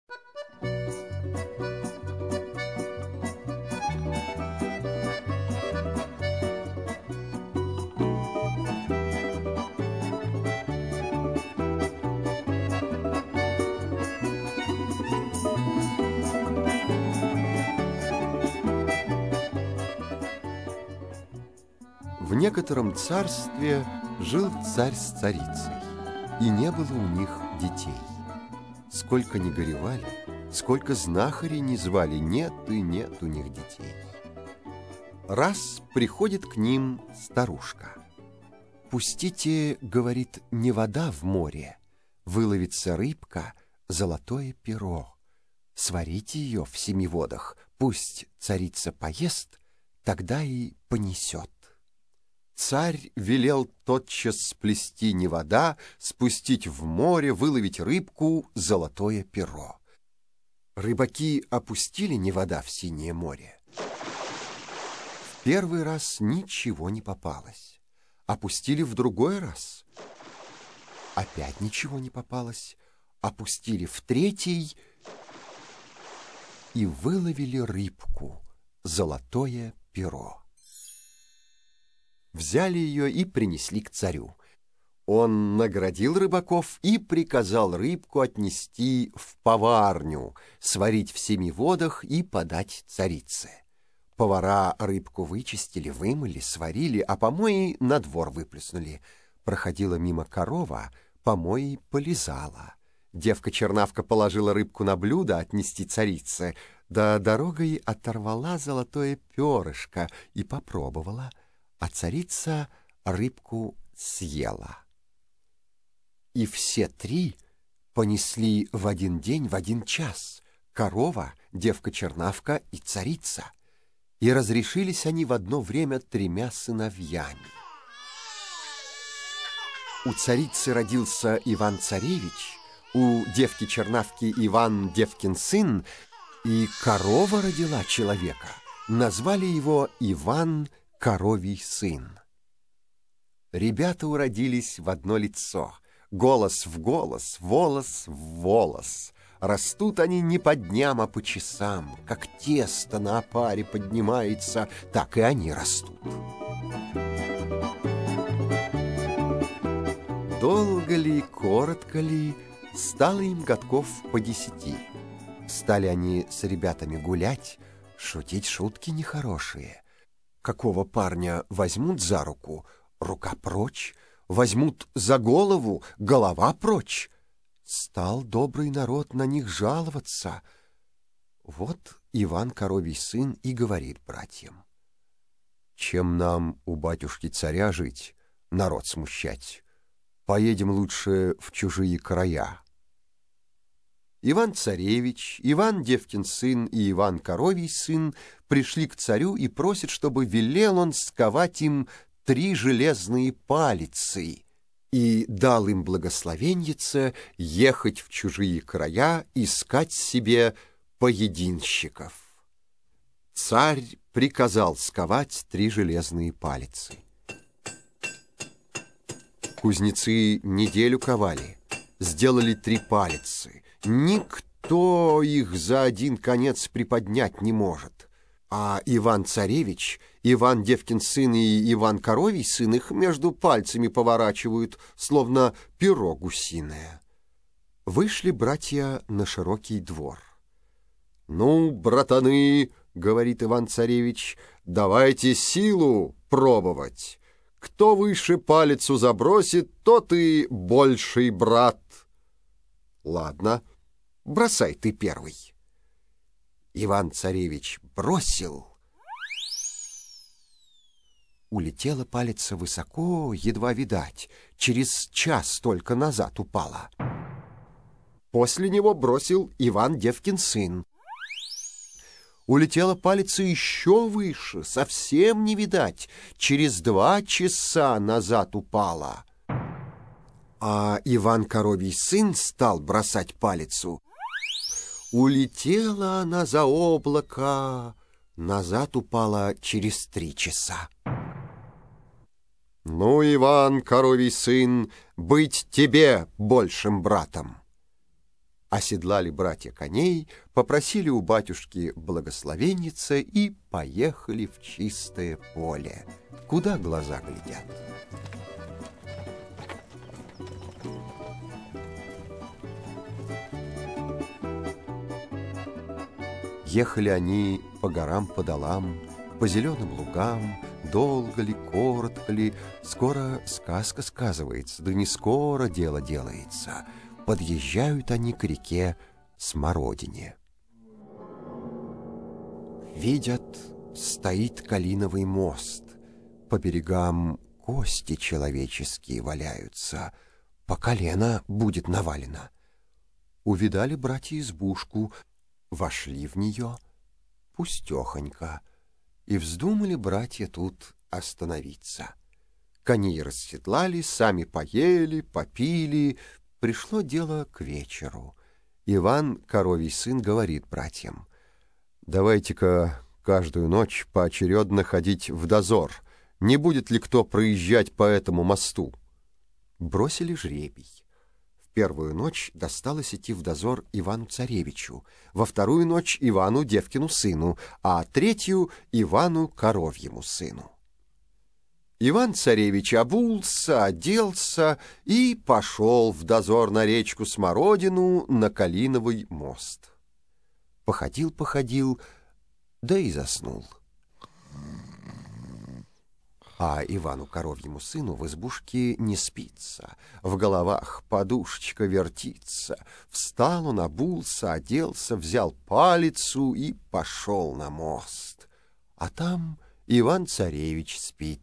В некотором царстве жил царь с царицей, и не было у них детей. Сколько ни горевали, сколько знахарей ни звали, нет и нет у них детей. Раз приходит к ним старушка. «Пустите, — говорит, — не вода в море, выловится рыбка, золотое перо. Сварите ее в 7 водах, пусть царица поест, тогда и понесет». Царь велел тотчас сплести не вода, спустить в море, выловить рыбку, золотое перо. Рыбаки опустили не вода в синее море. В первый раз ничего не попалось. Опустили в другой раз. Опять ничего не попалось. Опустили в третий и выловили рыбку, золотое перо. Взяли ее и принесли к царю. Он наградил рыбаков и приказал рыбку отнести в поварню, сварить в 7 водах и подать царице. Повара рыбку вычистили, вымыли, сварили, а помои на двор выплеснули. Проходила мимо корова, помои полизала. Девка-чернавка положила рыбку на блюдо отнести царице, да дорогой оторвала золотое перышко и попробовала, а царица рыбку съела. И все 3 понесли в один день, в 1 час: корова, девка-чернавка и царица. И разрешились они в одно время 3 сыновьями. У царицы родился Иван-царевич, у девки-чернавки Иван девкин сын, и корова родила человека. Назвали его Иван коровий сын. Ребята уродились в одно лицо, голос в голос, волос в волос. Растут они не по дням, а по часам. Как тесто на опаре поднимается, так и они растут. Долго ли, коротко ли, стало им годков по 10. Стали они с ребятами гулять, шутить шутки нехорошие. Какого парня возьмут за руку, рука прочь, возьмут за голову, голова прочь. Стал добрый народ на них жаловаться. Вот Иван коровий сын и говорит братьям: «Чем нам у батюшки-царя жить, народ смущать? Поедем лучше в чужие края». Иван-царевич, Иван девкин сын и Иван коровий сын пришли к царю и просят, чтобы велел он сковать им 3 железные палицы и дал им благословеньице ехать в чужие края, искать себе поединщиков. Царь приказал сковать 3 железные палицы. Кузнецы неделю ковали, сделали 3 палицы. Никто их за один конец приподнять не может. А Иван-царевич, Иван девкин сын и Иван коровий сын их между пальцами поворачивают, словно перо гусиное. Вышли братья на широкий двор. «Ну, братаны, — говорит Иван-царевич, — давайте силу пробовать. Кто выше палицу забросит, тот и больший брат». «Ладно, бросай ты первый». Иван-царевич бросил. Улетела палица высоко, едва видать, через час только назад упала. После него бросил Иван девкин сын. Улетела палица еще выше, совсем не видать, через 2 часа назад упала. А Иван коровий сын стал бросать палицу. Улетела она за облако, назад упала через 3 часа. «Ну, Иван коровий сын, быть тебе большим братом». Оседлали братья коней, попросили у батюшки благословенница и поехали в чистое поле, куда глаза глядят. Ехали они по горам, по долам, по зеленым лугам, долго ли, коротко ли, скоро сказка сказывается, да не скоро дело делается. Подъезжают они к реке Смородине. Видят, стоит калиновый мост, по берегам кости человеческие валяются, по колено будет навалено. Увидали братья избушку, вошли в нее, пустехонько, и вздумали братья тут остановиться. Коней расседлали, сами поели, попили. Пришло дело к вечеру. Иван, коровий сын, говорит братьям: «Давайте-ка каждую ночь поочередно ходить в дозор. Не будет ли кто проезжать по этому мосту?» Бросили жребий. В первую ночь досталось идти в дозор Ивану-царевичу, во вторую ночь Ивану Девкину сыну, а третью Ивану Коровьему сыну. Иван-царевич обулся, оделся и пошел в дозор на речку Смородину на Калиновый мост. Походил, да и заснул. А Ивану Коровьему сыну в избушке не спится, в головах подушечка вертится. Встал он, обулся, оделся, взял палицу и пошел на мост. А там Иван-царевич спит.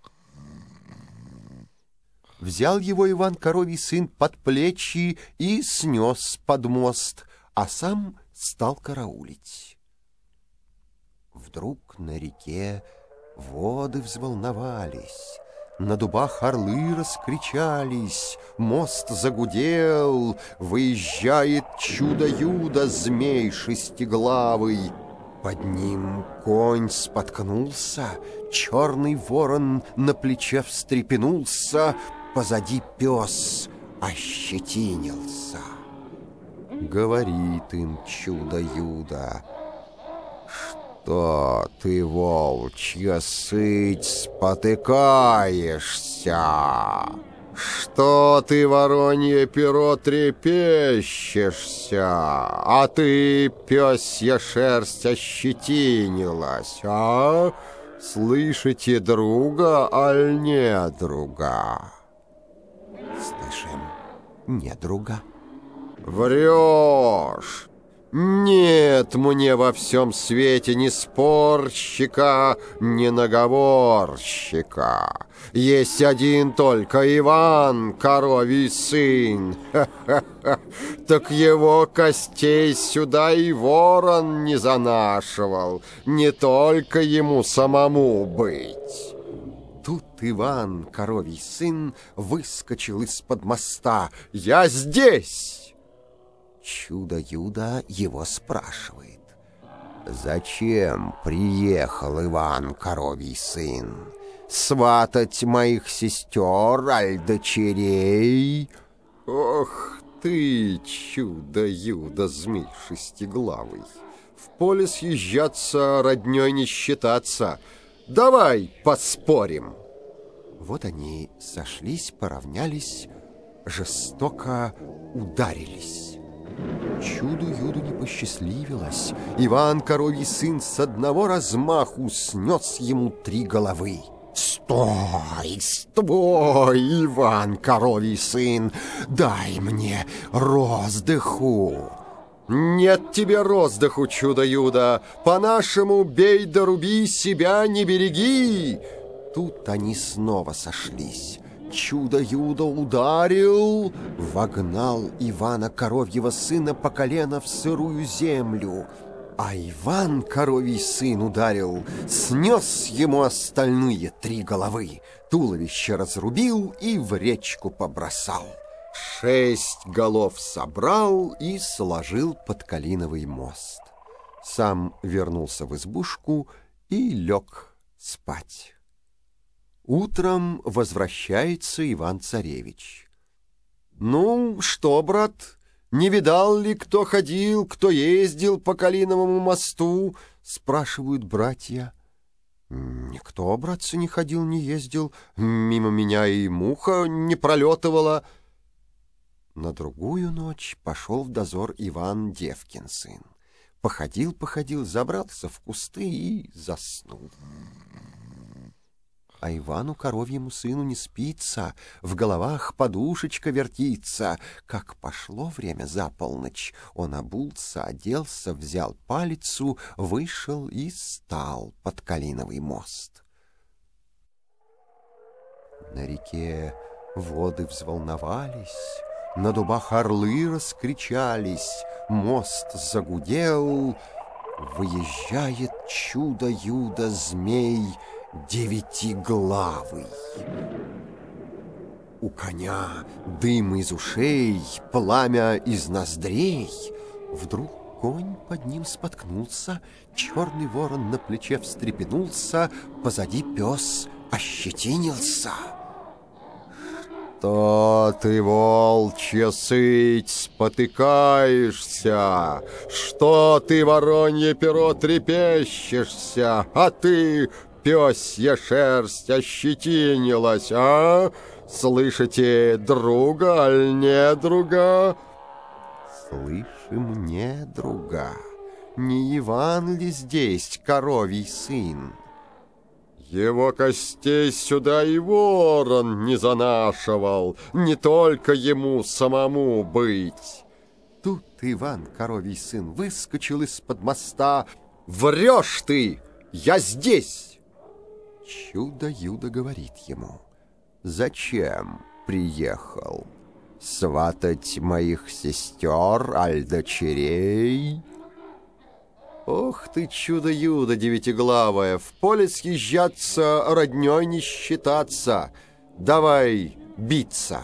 Взял его Иван Коровий сын под плечи и снес под мост, а сам стал караулить. Вдруг на реке воды взволновались, на дубах орлы раскричались, мост загудел, выезжает чудо-юдо, змей шестиглавый. Под ним конь споткнулся, черный ворон на плече встрепенулся, позади пес ощетинился. Говорит им чудо-юдо: «Что ты, волчья сыть, спотыкаешься? Что ты, воронье перо, трепещешься? А ты, пёсья шерсть, ощетинилась, а? Слышите друга, аль не друга?» «Слышим, не друга». «Врешь! Нет мне во всем свете ни спорщика, ни наговорщика. Есть один только Иван, коровий сын. Ха-ха-ха. Так его костей сюда и ворон не занашивал, не только ему самому быть». Тут Иван, коровий сын, выскочил из-под моста. «Я здесь!» Чудо-юдо его спрашивает: «Зачем приехал Иван, коровий сын? Сватать моих сестер, аль дочерей?» «Ох ты, чудо-юдо, змей шестиглавый! В поле съезжаться, роднёй не считаться. Давай поспорим!» Вот они сошлись, поравнялись, жестоко ударились. Чуду-юду не посчастливилось. Иван, коровий сын, с одного размаху снес ему 3 головы. «Стой, стой, Иван, коровий сын, дай мне роздыху!» «Нет тебе роздыху, чудо-юдо, по-нашему бей да руби, себя не береги!» Тут они снова сошлись. Чудо-юдо ударил, вогнал Ивана коровьего сына по колено в сырую землю. А Иван, коровий сын, ударил, снес ему остальные 3 головы, туловище разрубил и в речку побросал. 6 голов собрал и сложил под Калиновый мост. Сам вернулся в избушку и лег спать. Утром возвращается Иван-царевич. «Ну, что, брат, Не видал ли, кто ходил, кто ездил по Калиновому мосту? Спрашивают братья. Никто, братцы, не ходил, не ездил. Мимо меня и муха не пролетывала. На другую ночь пошел в дозор Иван Девкин сын. Походил, забрался в кусты и заснул. А Ивану коровьему сыну не спится, в головах подушечка вертится. Как пошло время за полночь, он обулся, оделся, взял палицу, вышел и стал под Калиновый мост. На реке воды взволновались, на дубах орлы раскричались, мост загудел. Выезжает чудо-юдо змей девятиглавый. У коня дым из ушей, пламя из ноздрей. Вдруг конь под ним споткнулся, черный ворон на плече встрепенулся, позади пес ощетинился. «Что ты, волчья сыть, спотыкаешься? Что ты, воронье перо, трепещешься? А ты, пёсья шерсть, ощетинилась, а? Слышите, друга, аль не друга?» «Слышим, не друга. Не Иван ли здесь коровий сын?» «Его костей сюда и ворон не занашивал, не только ему самому быть». Тут Иван, коровий сын, выскочил из-под моста. «Врешь ты! Я здесь!» Чудо-юдо говорит ему: «Зачем приехал? Сватать моих сестер, аль дочерей?» «Ох ты, чудо-юдо девятиглавое, в поле съезжаться, роднёй не считаться. Давай биться!»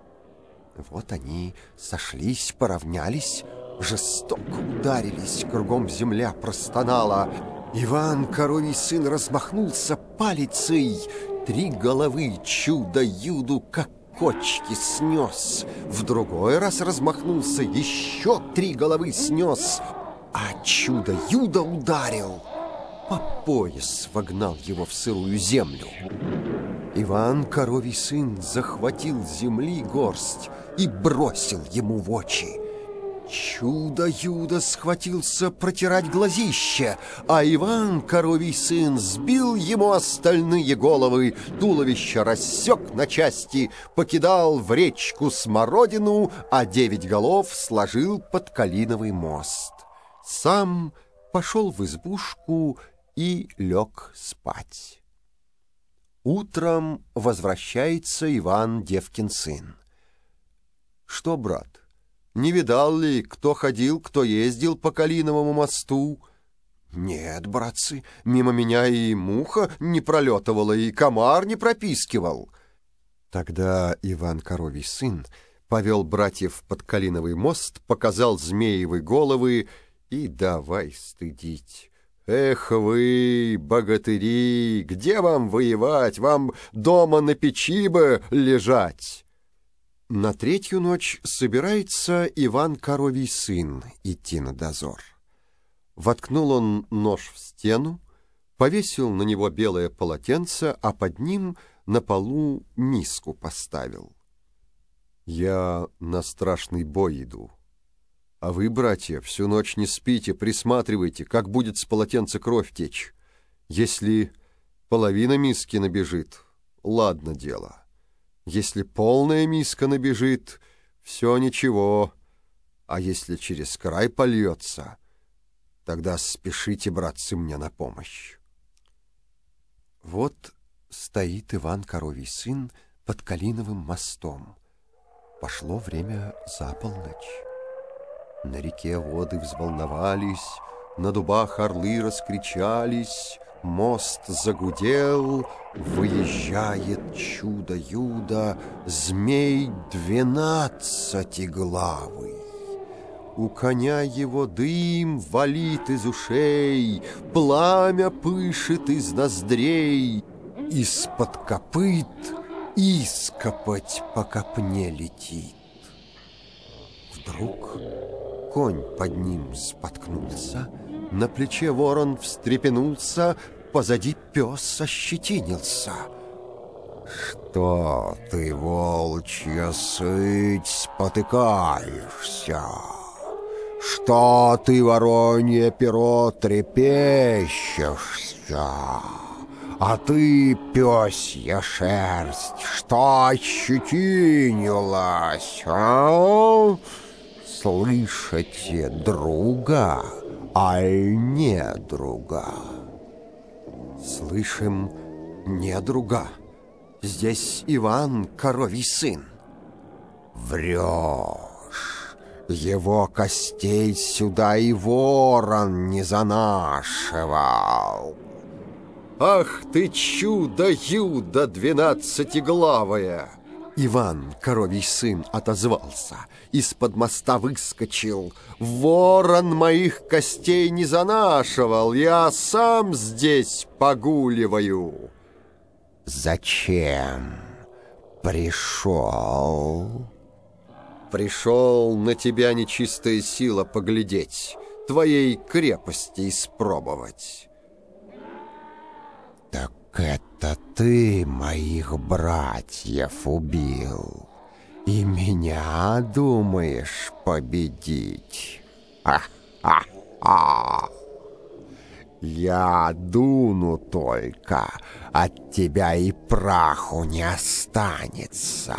Вот они сошлись, поравнялись, жестоко ударились, кругом земля простонала. Иван, коровий сын, размахнулся палицей, 3 головы чудо-юду, как кочки, снес. В другой раз размахнулся, еще 3 головы снес. А чудо-юдо ударил, по пояс вогнал его в сырую землю. Иван, коровий сын, захватил земли горсть и бросил ему в очи. Чудо-юдо схватился протирать глазище, а Иван, коровий сын, сбил ему остальные головы, туловище рассек на части, покидал в речку смородину, а 9 голов сложил под Калиновый мост. Сам пошел в избушку и лег спать. Утром возвращается Иван Девкин сын. «Что, брат, не видал ли, кто ходил, кто ездил по Калиновому мосту?» «Нет, братцы, мимо меня и муха не пролетывала, и комар не пропискивал». Тогда Иван, коровий сын, повел братьев под Калиновый мост, показал змеевы головы и давай стыдить. «Эх вы, богатыри, где вам воевать? Вам дома на печи бы лежать!» На 3-ю ночь собирается Иван, коровий сын, идти на дозор. Воткнул он нож в стену, повесил на него белое полотенце, а под ним на полу миску поставил. «Я на страшный бой иду. А вы, братья, всю ночь не спите, присматривайте, как будет с полотенца кровь течь. Если половина миски набежит, ладно дело. Если полная миска набежит, все ничего. А если через край польется, тогда спешите, братцы, мне на помощь». Вот стоит Иван, коровий сын, под Калиновым мостом. Пошло время за полночь. На реке воды взволновались, на дубах орлы раскричались, мост загудел, выезжает чудо-юдо, змей 12-главый. У коня его дым валит из ушей, пламя пышет из ноздрей, из-под копыт ископоть по копне летит. Вдруг конь под ним споткнулся, на плече ворон встрепенулся, позади пес ощетинился. «Что ты, волчья сыть, спотыкаешься? Что ты, воронье перо, трепещешься? А ты, пёсья шерсть, что ощетинилась, а? Слышите, друга, аль не друга?» «Слышим, не друга. Здесь Иван, коровий сын». «Врешь. Его костей сюда и ворон не занашивал». «Ах ты, чудо-юдо двенадцатиглавое!» Иван, коровий сын, отозвался, из-под моста выскочил. «Ворон моих костей не занашивал, я сам здесь погуливаю». «Зачем пришел?» «Пришел на тебя нечистая сила поглядеть, твоей крепости испробовать». «Так это ты моих братьев убил и меня думаешь победить? Ха-ха-ха! Я дуну только, от тебя и праху не останется».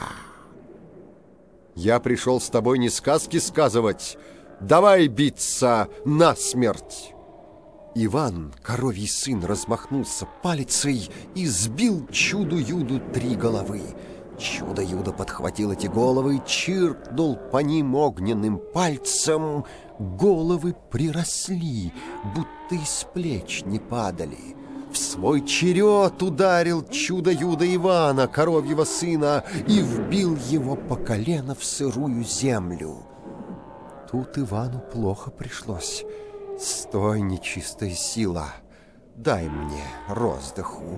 «Я пришел с тобой не сказки сказывать, давай биться насмерть». Иван, коровий сын, размахнулся палицей и сбил чуду-юду 3 головы. Чудо-юдо подхватил эти головы, чиркнул по ним огненным пальцем. Головы приросли, будто из плеч не падали. В свой черед ударил чудо-юдо Ивана, коровьего сына, и вбил его по колено в сырую землю. Тут Ивану плохо пришлось. «Стой, нечистая сила, дай мне роздыху».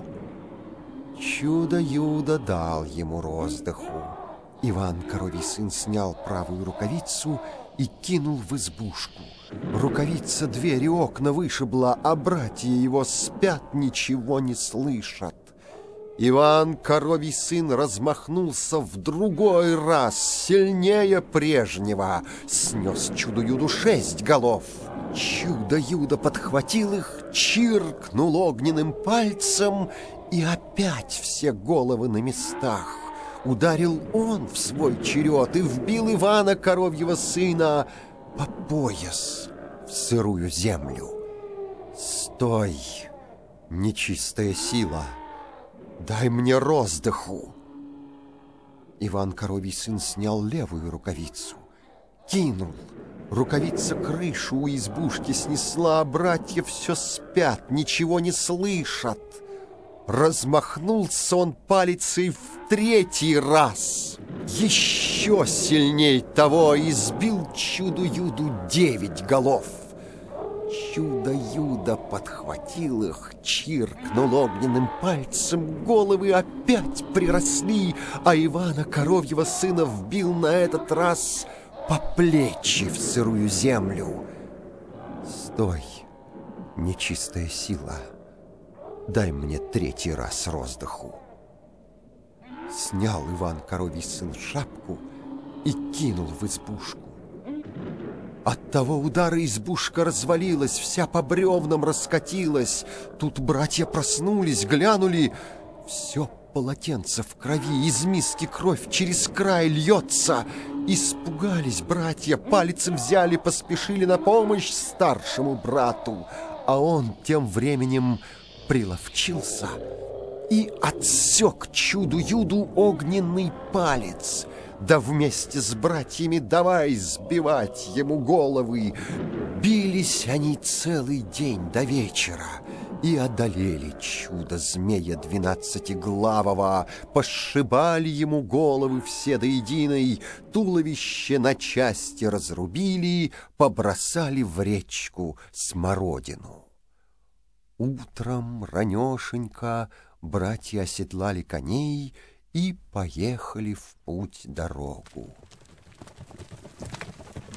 Чудо-юдо дал ему роздыху. Иван, коровий сын, снял правую рукавицу и кинул в избушку. Рукавица двери окна вышибла, а братья его спят, ничего не слышат. Иван, коровий сын, размахнулся в другой раз, сильнее прежнего, снес чудо-юду 6 голов. Чудо-юдо подхватил их, чиркнул огненным пальцем, и опять все головы на местах. Ударил он в свой черед и вбил Ивана, коровьего сына, по пояс в сырую землю. «Стой, нечистая сила, дай мне роздыху». Иван, коровий сын, снял левую рукавицу, кинул. Рукавица крышу у избушки снесла, а братья все спят, ничего не слышат. Размахнулся он палицей в 3-й раз. Еще сильней того избил чудо-юду 9 голов. Чудо-юдо подхватил их, чиркнул огненным пальцем, головы опять приросли, а Ивана, коровьего сына, вбил на этот раз по плечи в сырую землю. «Стой, нечистая сила, дай мне 3-й раз роздыху». Снял Иван, коровий сын, шапку и кинул в избушку. От того удара избушка развалилась, вся по бревнам раскатилась. Тут братья проснулись, глянули. Все полотенце в крови, из миски кровь через край льется. Испугались братья, палицем взяли, поспешили на помощь старшему брату. А он тем временем приловчился и отсек чуду-юду огненный палец. Да вместе с братьями давай сбивать ему головы. Бились они целый день до вечера и одолели чудо-змея 12-главого, пошибали ему головы все до единой, туловище на части разрубили, побросали в речку смородину. Утром ранешенько братья оседлали коней и поехали в путь дорогу.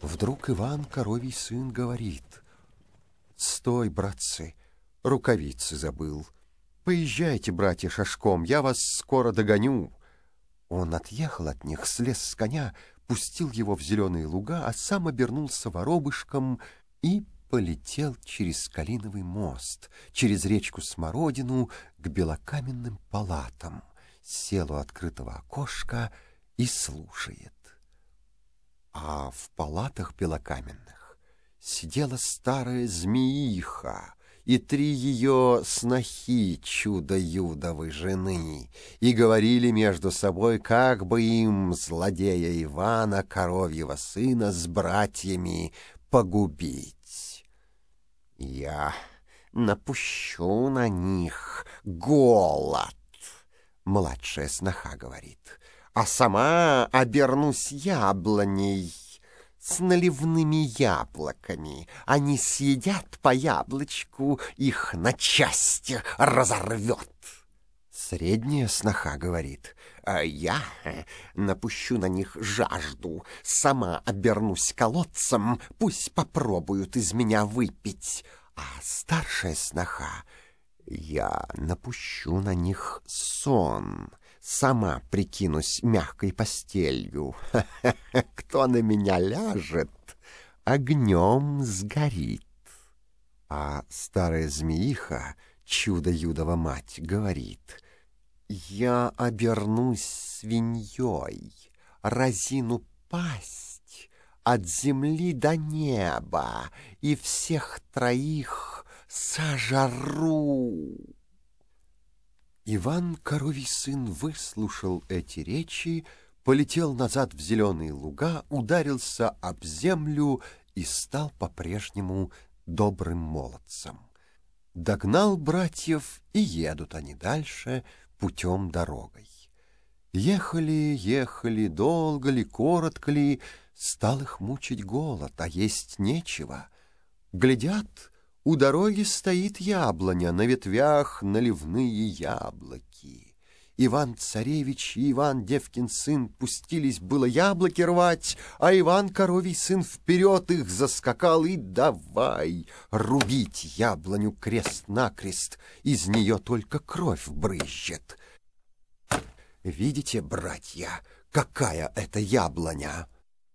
Вдруг Иван, коровий сын, говорит: «Стой, братцы, рукавицы забыл. Поезжайте, братья, шашком, я вас скоро догоню». Он отъехал от них, слез с коня, пустил его в зеленые луга, а сам обернулся воробышком и полетел через Калиновый мост, через речку Смородину к белокаменным палатам, сел у открытого окошка и слушает. А в палатах белокаменных сидела старая змеиха и 3 ее снохи чудо-юдовой жены, и говорили между собой, как бы им злодея Ивана, коровьего сына, с братьями погубить. «Я напущу на них голод», — младшая сноха говорит, «а сама обернусь яблоней с наливными яблоками. Они съедят по яблочку, их на части разорвет». Средняя сноха говорит: «А я напущу на них жажду, сама обернусь колодцем, пусть попробуют из меня выпить». А старшая сноха: «Я напущу на них сон, сама прикинусь мягкой постелью. Кто на меня ляжет, огнем сгорит». А старая змеиха, чудо-юдова мать, говорит: «Я обернусь свиньей, разину пасть от земли до неба, и всех 3 сожру». Иван, коровий сын, выслушал эти речи, полетел назад в зеленые луга, ударился об землю и стал по-прежнему добрым молодцем. Догнал братьев, и едут они дальше путем дорогой. Ехали, ехали, долго ли, коротко ли, стал их мучить голод, а есть нечего. Глядят, у дороги стоит яблоня, на ветвях наливные яблоки. Иван-царевич и Иван девкин сын пустились было яблоки рвать, а Иван коровий сын вперед их заскакал и давай рубить яблоню крест-накрест, из нее только кровь брызжет. Видите, братья, какая это яблоня?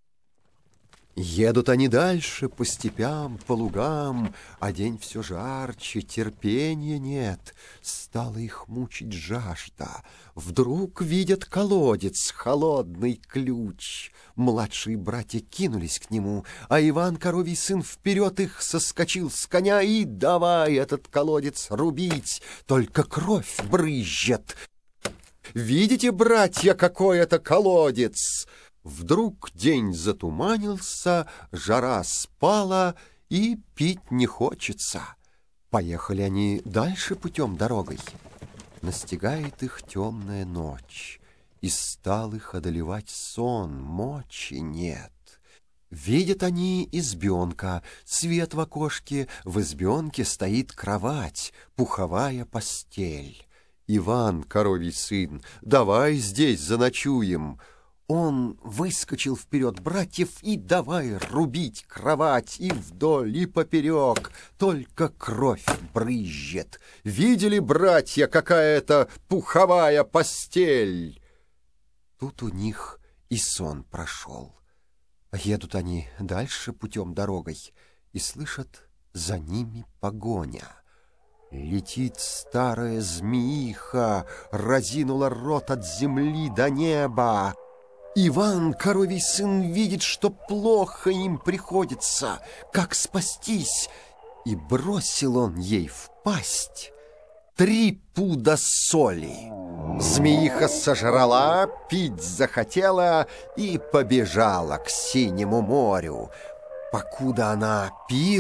Едут они дальше по степям, по лугам, а день все жарче, терпения нет. Стала их мучить жажда. Вдруг видят колодец, холодный ключ. Младшие братья кинулись к нему, а Иван, коровий сын, вперед их соскочил с коня и давай этот колодец рубить, только кровь брызжет. Видите, братья, какой это колодец? Вдруг день затуманился, жара спала, и пить не хочется. Поехали они дальше путем дорогой. Настигает их темная ночь, и стал их одолевать сон, мочи нет. Видят они избенка, свет в окошке, в избенке стоит кровать, пуховая постель. Иван, коровий сын, давай здесь заночуем. Он выскочил вперед братьев и давай рубить кровать и вдоль, и поперек, только кровь брызжет. Видели, братья, какая это пуховая постель? Тут у них и сон прошел. Едут они дальше путем дорогой и слышат, за ними погоня. Летит старая змеиха, разинула рот от земли до неба. Иван, коровий сын, видит, что плохо им приходится, как спастись, и бросил он ей в пасть 3 пуда соли. Змеиха сожрала, пить захотела и побежала к синему морю. Покуда она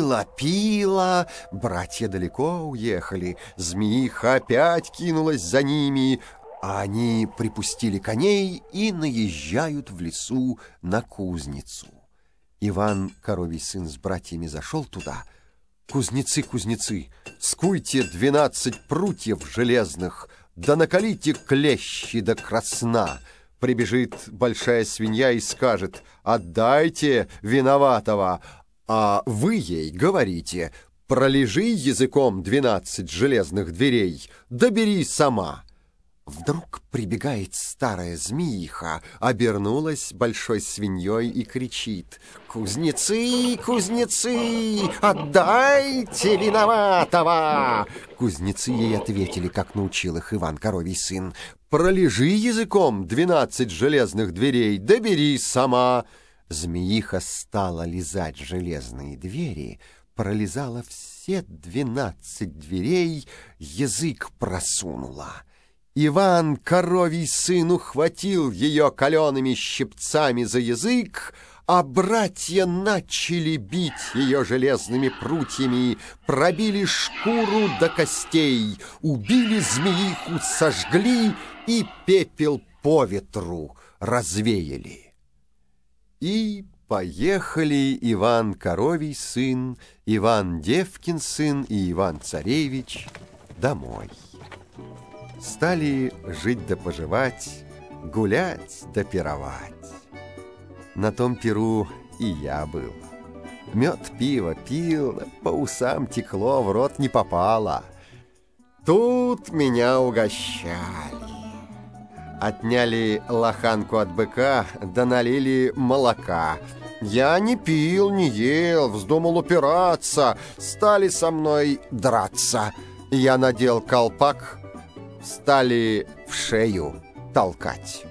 пила, братья далеко уехали, змеиха опять кинулась за ними, а они припустили коней и наезжают в лесу на кузницу. Иван, коровий сын, с братьями зашел туда. «Кузнецы, кузнецы, скуйте 12 прутьев железных, да накалите клещи до красна, прибежит большая свинья и скажет: «Отдайте виноватого», а вы ей говорите: «Пролежи языком 12 железных дверей, добери сама». Вдруг прибегает старая змеиха, обернулась большой свиньей и кричит: «Кузнецы, кузнецы, отдайте виноватого!» Кузнецы ей ответили, как научил их Иван Коровий сын: «Пролежи языком 12 железных дверей, добери сама». Змеиха стала лизать железные двери, пролизала все 12 дверей, язык просунула. Иван Коровий сын ухватил ее калеными щипцами за язык, а братья начали бить ее железными прутьями, пробили шкуру до костей, убили змеиху, сожгли и пепел по ветру развеяли. И поехали Иван Коровий сын, Иван Девкин сын и Иван Царевич домой. Стали жить да поживать, гулять да пировать. На том пиру и я был. Мед, пиво пил, по усам текло, в рот не попало. Тут меня угощали. Отняли лоханку от быка, да налили молока. Я не пил, не ел, вздумал упираться. Стали со мной драться. Я надел колпак, стали в шею толкать.